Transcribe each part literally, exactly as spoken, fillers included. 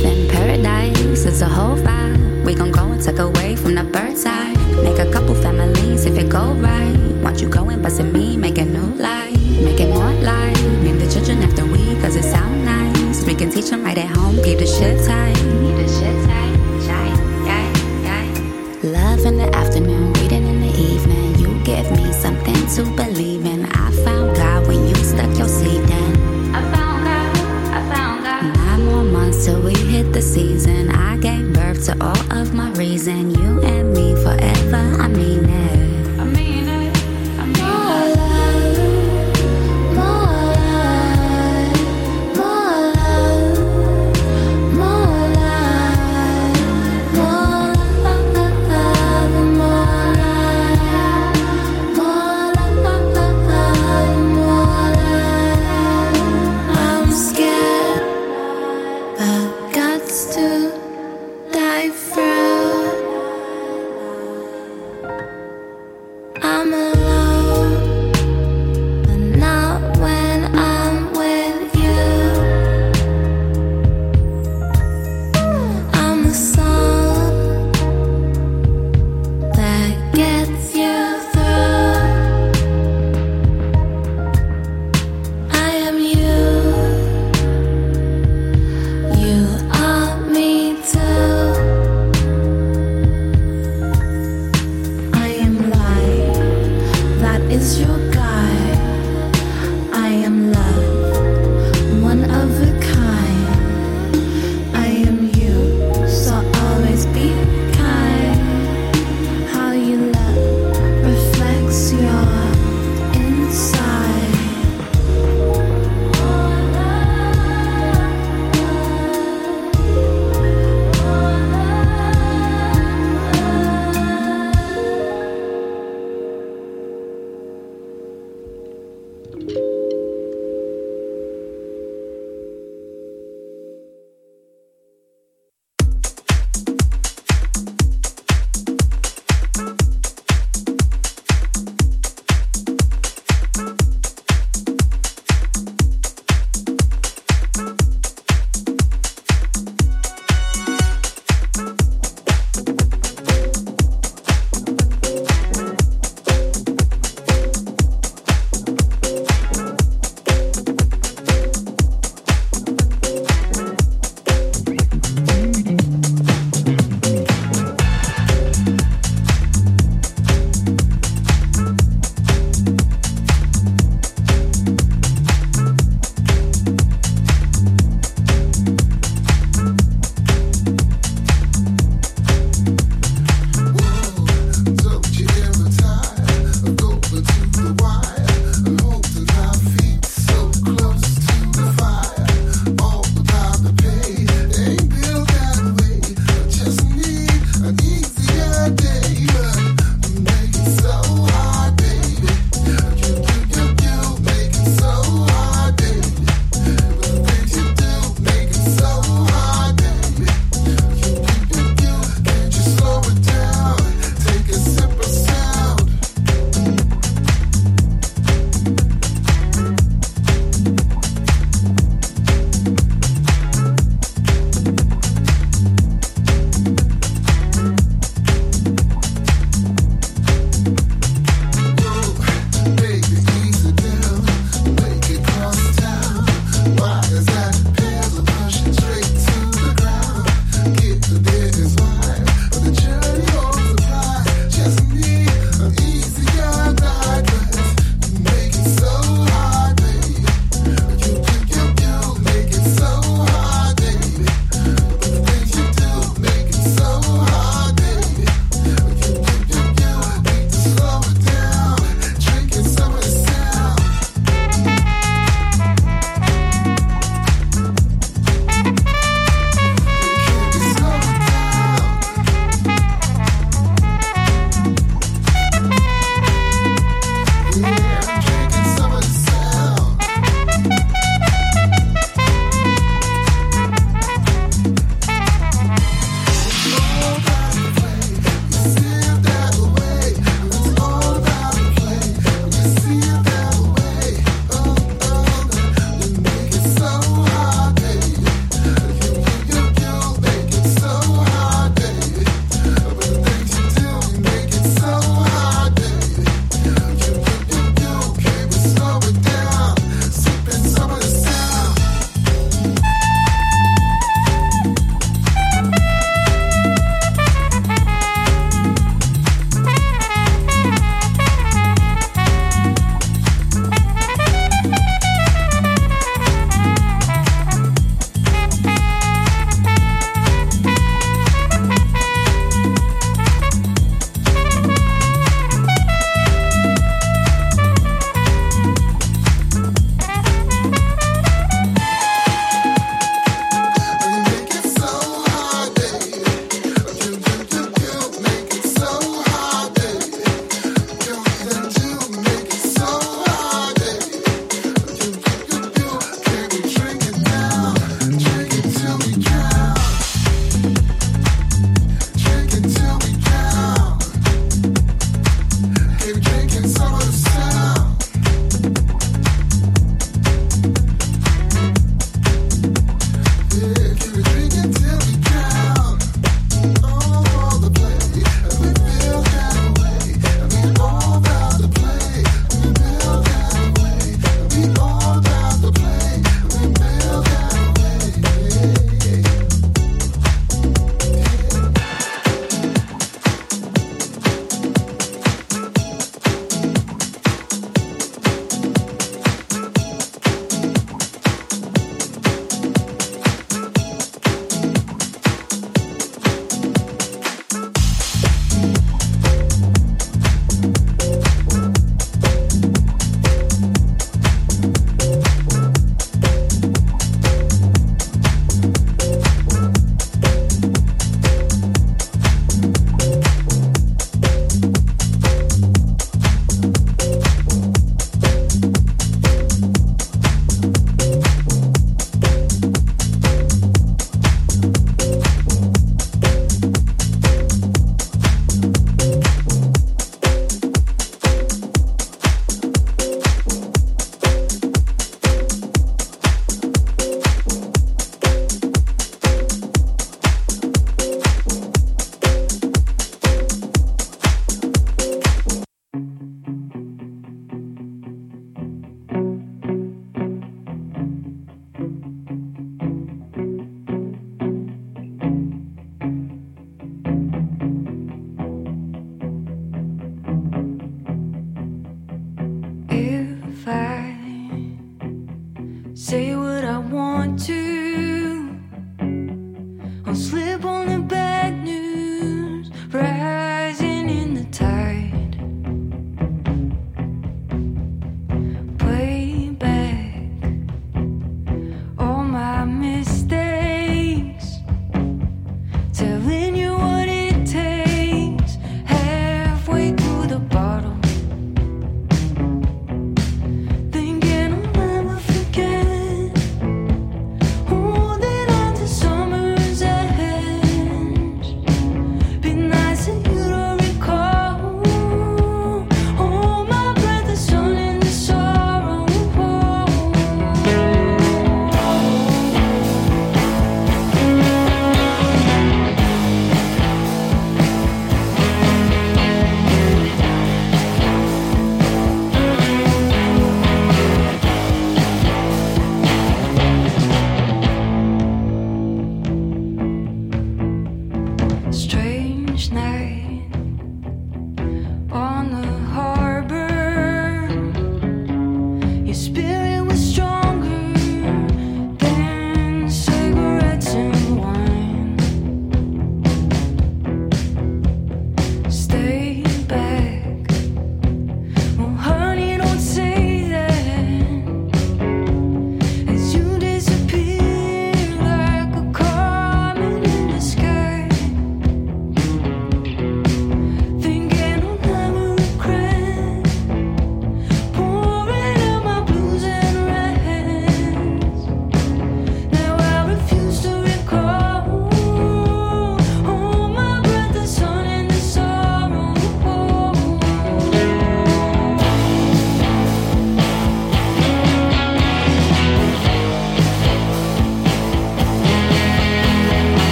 in paradise. It's a whole vibe. We gon' go and tuck away from the bird's eye. Make a couple families if it go right. Want you going, bustin' me, make a new life. Make it more life. Name the children after we, cause it sound nice. We can teach them right at home, keep the shit tight. Keep the shit tight, tight, tight, tight. Love in the afternoon, reading in the evening. You give me something to believe in. I found God when you stuck your seed in. I found God, I found God. Nine more months till we hit the season. I gave birth to all of my reason. You and me forever, I mean it. I mean it, I mean more it. Love, more love, more love, more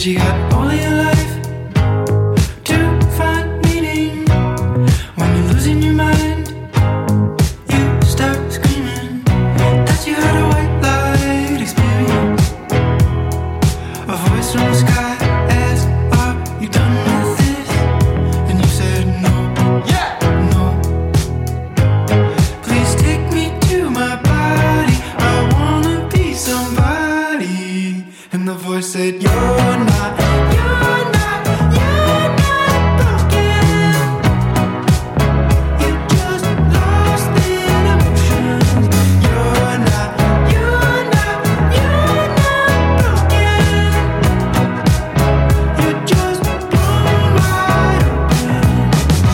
you got all your life to find meaning. When you're losing your mind, you start screaming that you had a white light experience. A voice from the sky asked, are you done with this? And you said no, yeah, no. Please take me to my body, I wanna be somebody. And the voice said, you're not, you're not, you're not broken. You're just lost in emotions. You're not, you're not, you're not broken. You're just blown wide open.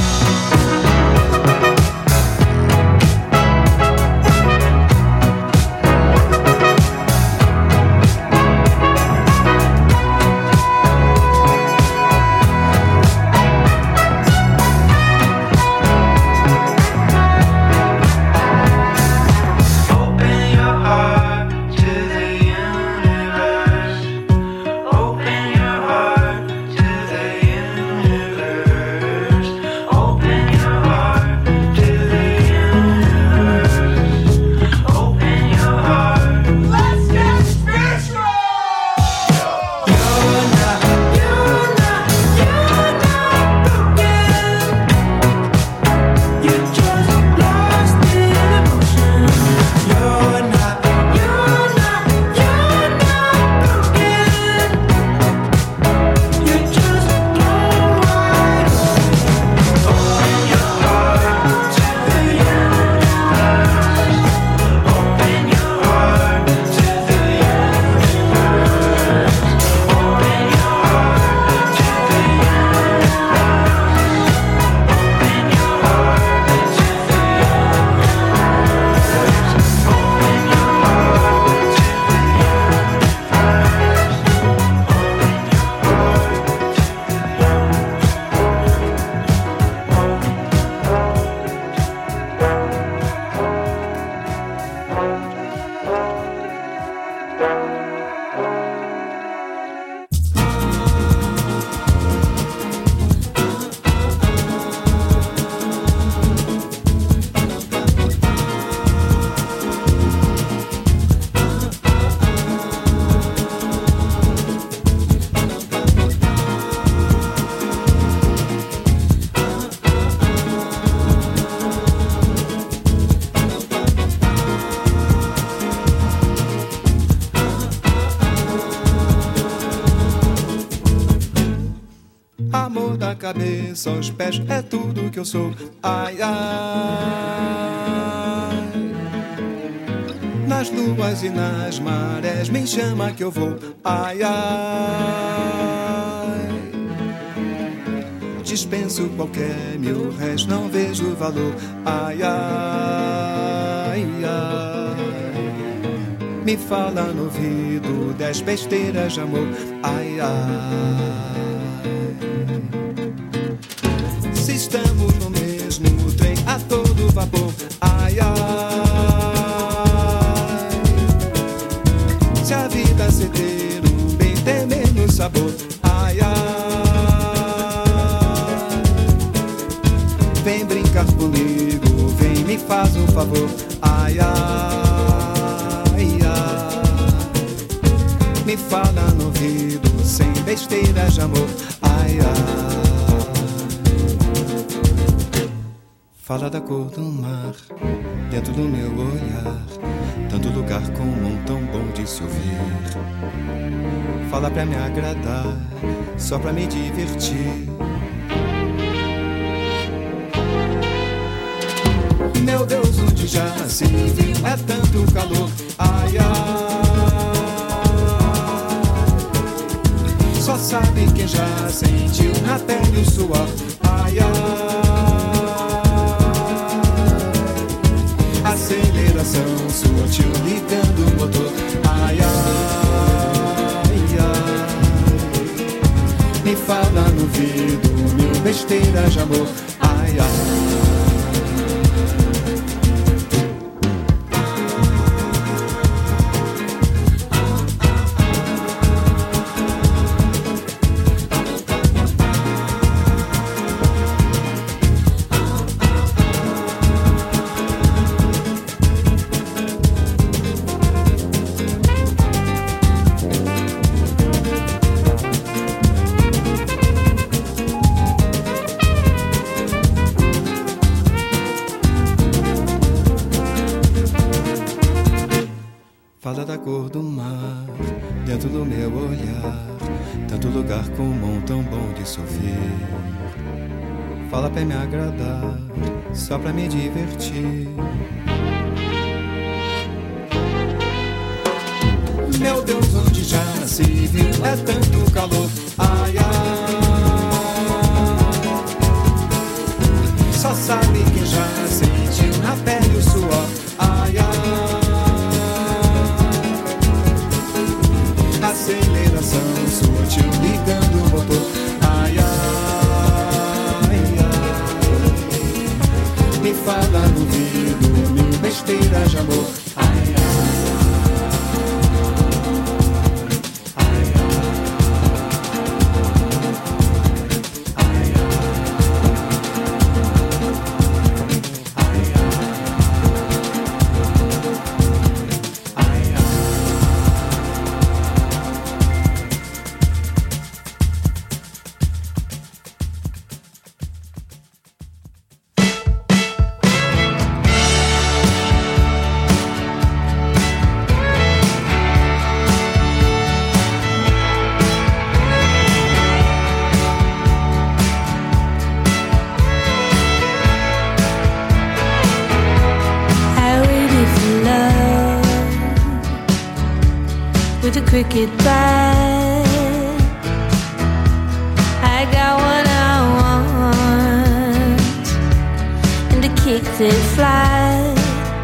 Open your heart to the universe. Open your heart to the universe. Open your heart to the universe. Open your heart. Let's get spiritual. You're not, you're not, you're not broken. You're just lost in emotion. You're not, you're not, you're not broken. You're just blown wide open. Open your heart to the universe. Open your heart to the universe. Open your heart to the universe. Open your heart to the Amor da cabeça aos pés é tudo que eu sou. Ai, ai. Nas luas e nas marés me chama que eu vou. Ai, ai. Dispenso qualquer mil réis, não vejo valor. Ai, ai, ai. Me fala no ouvido dez besteiras de amor. Ai, ai. Se estamos no mesmo trem a todo vapor. Ai, ai. Se a vida se ter um bem tem menos sabor. Ai, ai. Vem brincar comigo, vem me faz um favor. Ai, ai, ai. Me fala no ouvido sem besteiras de amor. Ai, ai. Fala da cor do mar, dentro do meu olhar. Tanto lugar comum, tão bom de se ouvir. Fala pra me agradar, só pra me divertir. Meu Deus, onde já se viu é tanto calor. Ai, ai. Só sabe quem já sentiu na pele o suor. Ai, ai. Aceleração sutil ligando o motor. Ai, ai, ai. Me fala no ouvido mil besteiras de amor. Ai, ai. Fala da cor do mar dentro do meu olhar, tanto lugar comum tão bom de se ouvir. Fala pra me agradar, só pra me divertir. Meu Deus, onde já nasci, viu? É tanto calor, ai, ai. Só sabe quem já sentiu na pele o suor, ai, ai. Aceleração sutil ligando o motor, ai, ai, ai. Me fala no ouvido, mil besteiras de amor, ai, ai. Cricket bat, I got what I want, and a kick that flies.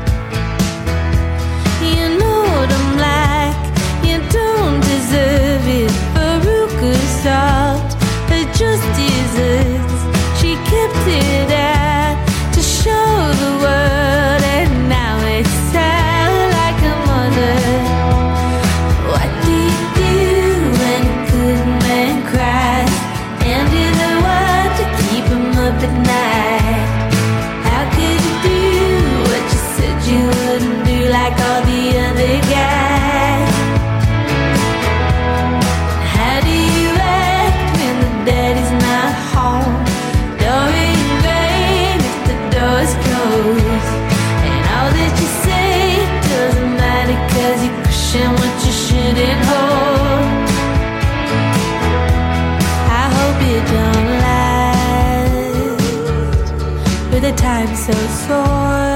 You know what I'm like, you don't deserve it. Veruca salt, her just desserts. She kept it out to show the world, and now it's sad like a mother. What do you do when a good man cries? And you're the one to keep him up at night. How could you do what you said you wouldn't do, like all the other guys? How do you act when the daddy's not home? Door in vain if the door's closed. And all that you say doesn't matter, 'cause you're pushing what you shouldn't hold. I hope you don't last with a time so sore.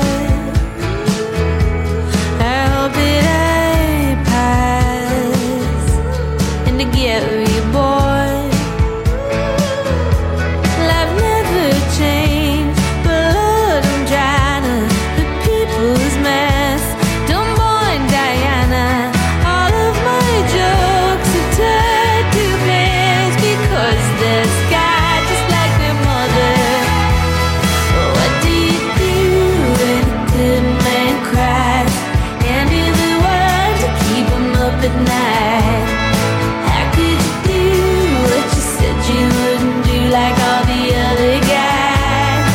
I hope that I pass and to get reborn. Life never changed, but Lord, I'm trying to put people's mess. Don't mourn Diana. All of my jokes are tied to pants because they're sky just like their mother. What do you do when a good man cries? And you're the one to keep him up at night. How could you do what you said you wouldn't do, like all the other guys?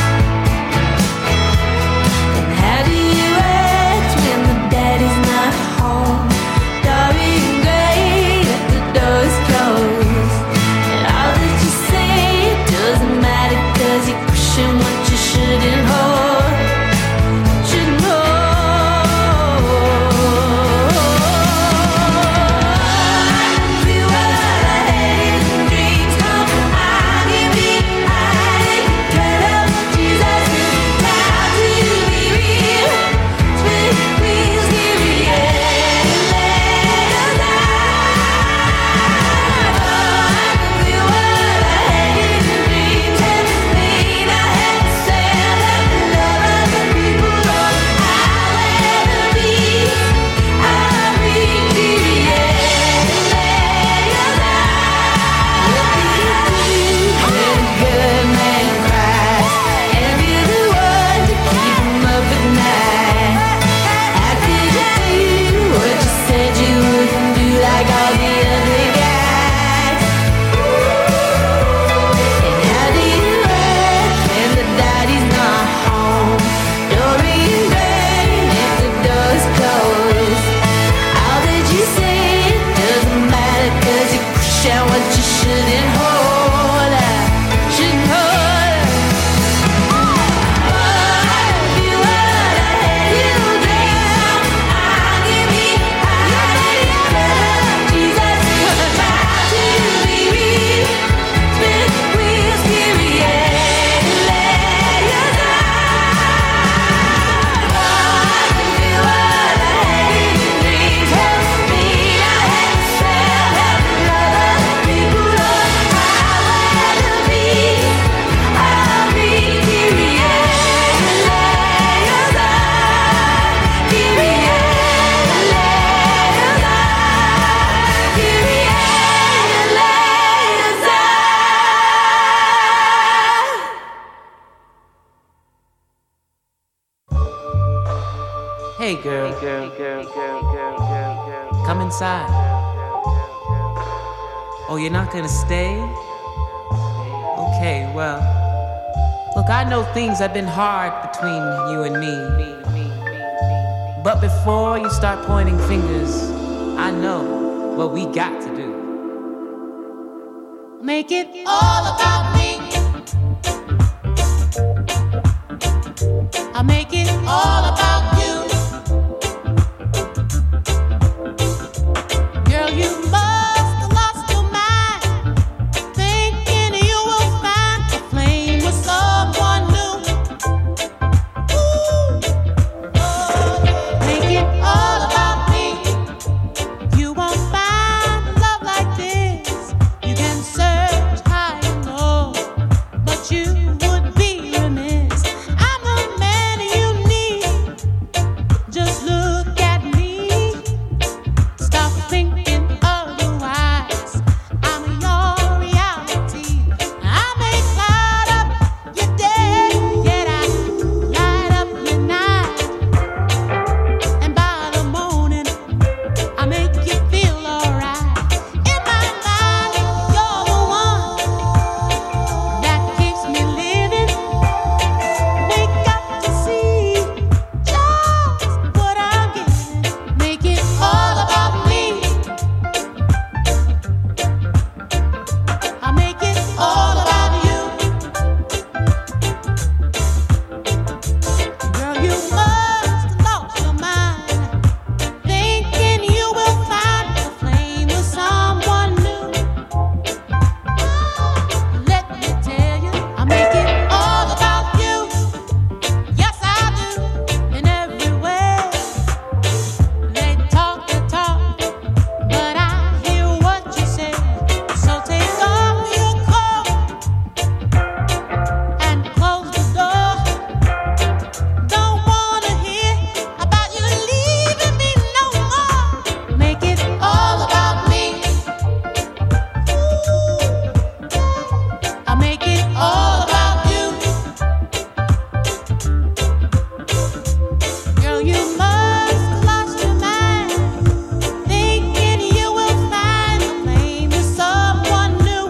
And how do you act when the daddy's not home? Darling gray if the door's closed. And all that you say doesn't matter, 'cause you're pushing what you shouldn't hold. Shouldn't hold. I can be what I hate and dreams come. I can be hiding, turn up Jesus is now to be real. Spin wheels, give me air, let us out. I can be what I hate and dreams and pain. I had to sell that love other people know. I'll ever be. I bring to the air, let us out. What do you do when a good man cries? And you're the one to keep him up at night. How could you do what you said you wouldn't do, like all the other guys? And how do you act when the daddy's not home? Doreen Bain if the door's closed. All that you say doesn't matter, 'cause you push out what you shouldn't hold. Shouldn't hold. Oh, I can be what I hate, you dream. I can be high. Hey girl, girl, girl, girl, girl, girl, girl. Come inside. Oh, you're not gonna stay? Okay, well, look, I know things have been hard between you and me. But before you start pointing fingers, I know what we got to do. Make it all about me. I'll make it all about you. Girl, you must have lost your mind, thinking you will find a flame with someone new. Ooh. Oh, make it all about me. You won't find love like this. You can search high and low, but you would be remiss. I'm the man you need. Just look at me. Stop thinking otherwise. I'm your reality. I may light up your day, yet I light up your night. And by the morning, I make you feel alright. In my mind, you're the one that keeps me living. We got to see just what I'm getting. Make it all about me. I make it all about you. Girl, you must have lost your mind, thinking you will find a flame with someone new. Let me tell you, I make it all about you. Yes, I do, in every way. They talk the talk, but I hear what you say. So take off your coat and close the door. Don't wanna hear about you leaving me no more. Make it all about me. I make it all about you. Girl, you must have lost your mind, thinking you will find a flame with someone new.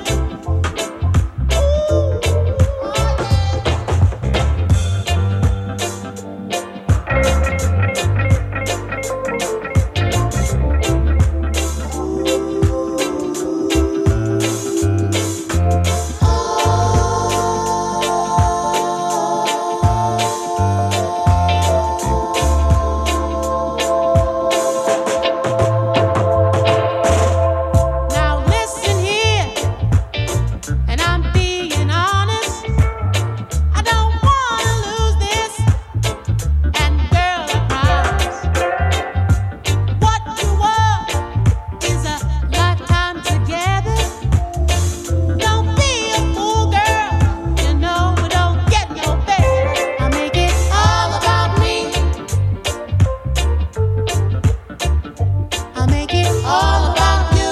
Now listen here, and I'm being honest. I don't wanna lose this, and girl, I promise. What you want is a lifetime together. Don't be a fool, girl. You know we don't get no better. I make it all about me. I make it all about you.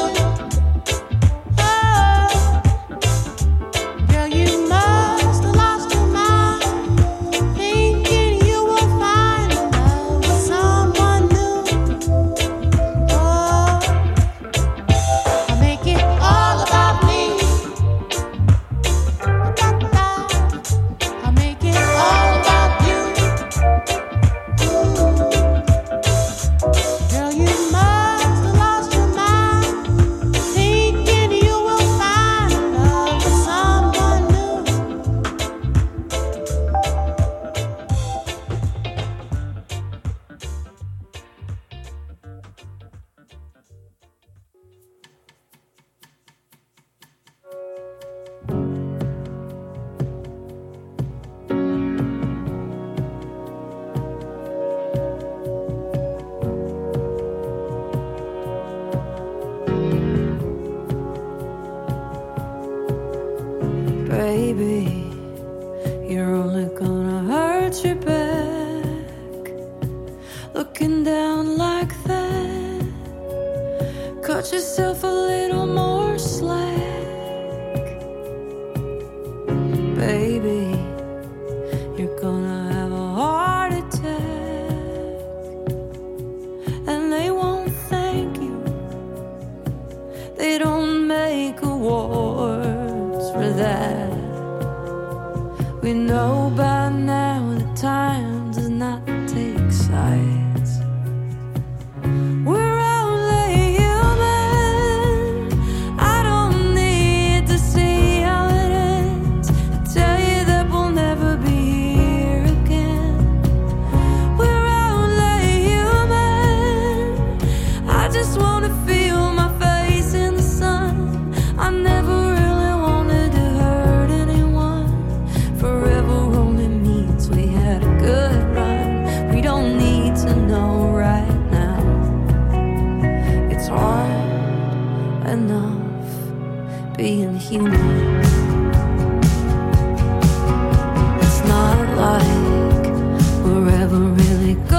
Oh, girl, you must have lost your mind, thinking you will find love with someone new. Oh, I make it all about me. I make it all about you. Girl, you must have lost your mind, thinking you will find love with someone new. Baby, you're only gonna hurt your back. Looking down like that, cut yourself a little more slack. Baby, you're gonna have a heart attack. that. We know by now that time does not take sides. We're only human. I don't need to see how it ends. I tell you that we'll never be here again. We're only human. I just wanna feel my face in the sun. I never really wanted to hurt anyone. Forever only means we had a good run. We don't need to know right now. It's hard enough being human. It's not like we're ever really good.